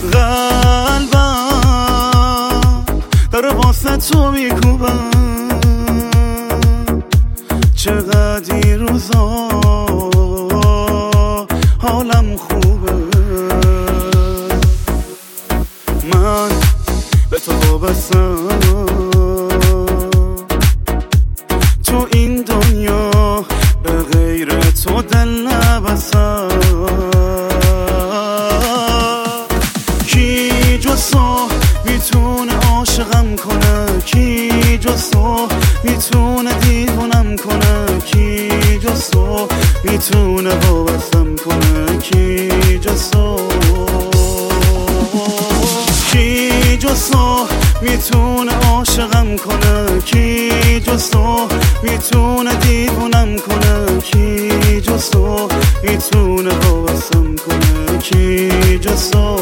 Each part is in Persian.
قلبم داره واسه تو میکوبم، چقدر این روزا حالم خوبه. من به تو وابستم، تو این دنیا به غیر تو دل نبستم. کی جز تو میتونه عاشقم کنه، کی جز تو میتونه دیوونم کنه، کی جز تو میتونه وابستم کنه، کی جز تو، کی جز تو میتونه عاشقم کنه، کی جز تو میتونه دیوونم کنه، کی جز تو میتونه وابستم کنه، کی جز تو.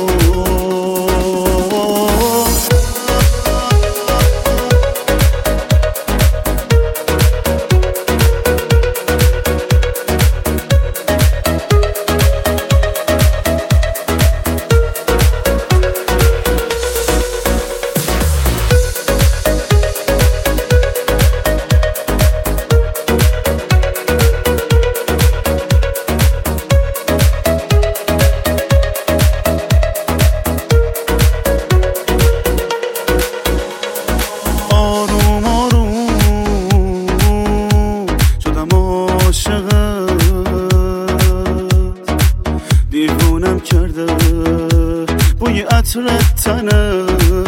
دیوونم کرده بوی عطر تنه،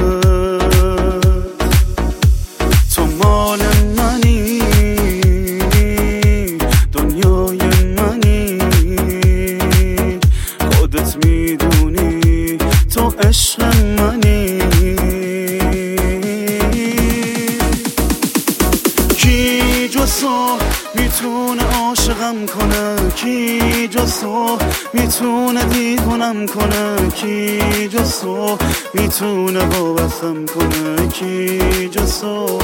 تو مال منی، دنیای منی، خودت میدونی تو عشق منی. کی جز تو میتونه عاشقم کنه، کی جز تو میتونه دیوونم کنه، کی جز تو میتونه وابستم کنه، کی جز تو،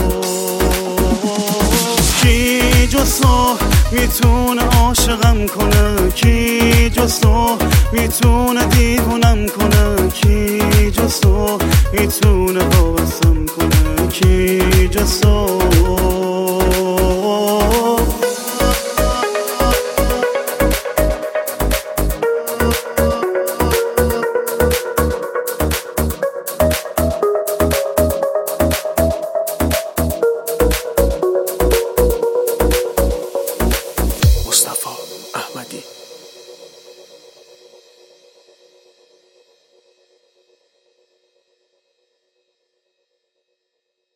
کی جز تو میتونه عاشقم کنه، کی جز تو میتونه دیوونم کنه، کی جز تو میتونه وابستم کنه، کی جز تو.